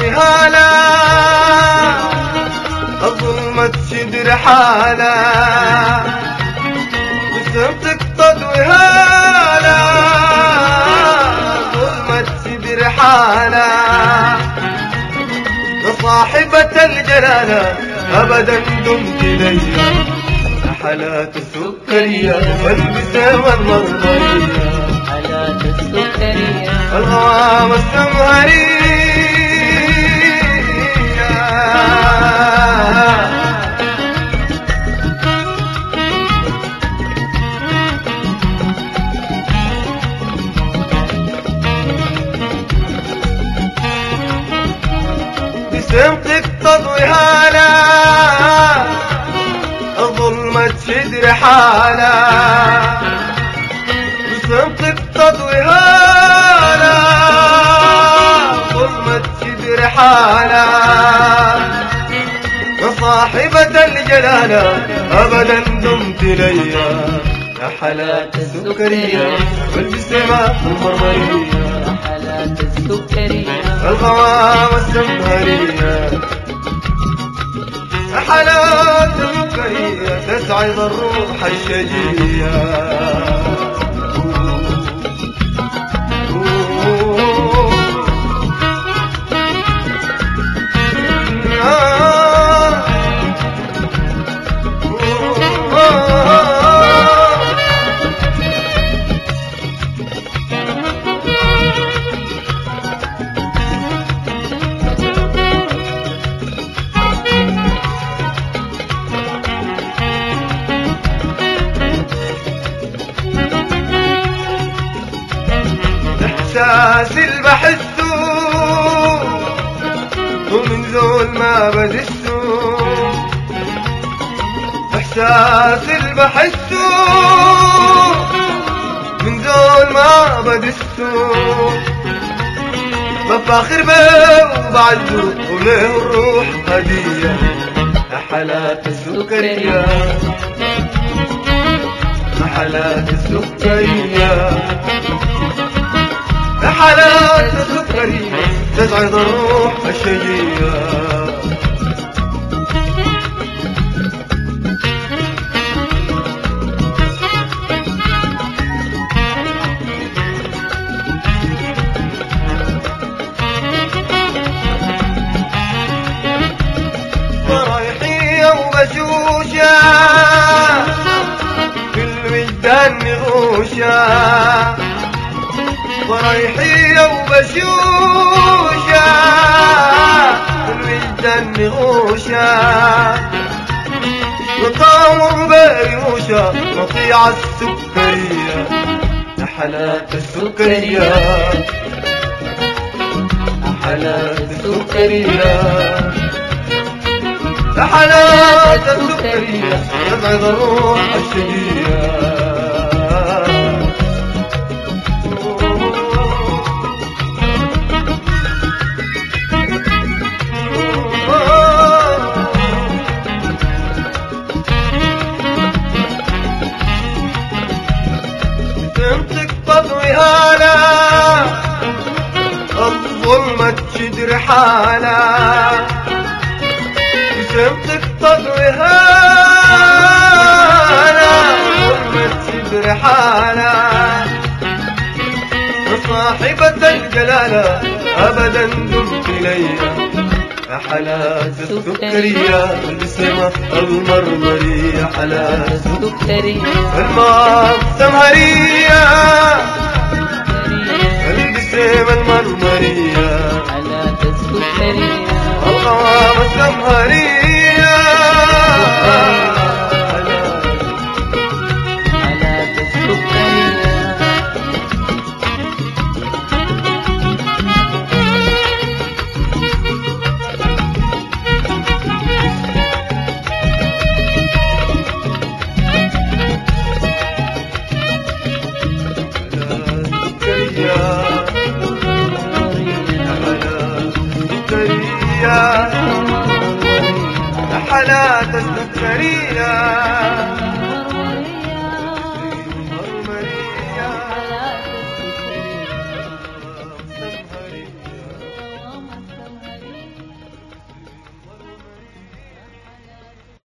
هالا الظلمة تشد رحالة بسمتك تضوي هالا الظلمة تشد رحالة صاحبة الجلالة أبدا دمت لي حالات السكرية والبسامة المرضية حالات السكرية الغوام السمهرية بسمتك تضوي هالا الظلمة تشد رحالة بسمتك تضوي هالا الظلمة تشد رحالة صاحبة الجلالة أبدا دمت لي يا حالات السكرية والبسمة المرمرية حالات السكرية الغوام السمهرية حالات سكرية تسعد الروح الشجية إحساس اللي بحسه ومن ذول ما بدسه إحساس اللي بحسه من ذول ما بدسه بفاخر به وبعزه وله الروح هدية يا حالات السكرية يا حالات السكرية حالات السكرية تسعد الروح الشجية ورايحية وبشوشة في الوجدان نغوشة ورايحية وبشوشة الوجدان نغوشة وطعم بريوشة مطيع السكرية يا حالات السكرية يا حالات السكرية يا حالات السكرية تسعد الروح الشجية بسمتك تضوي هالا الظلمة تشد رحالة بسمتك تضوي هالا الظلمة تشد رحالة صاحبة الجلالة أبدا دمت لي يا حالات السكرية والبسمة المرمرية حالات السكرية الماء السمهرية البسمة المرمرية حالات السكرية الغوام السمهرية حالات السكرية حالات السكرية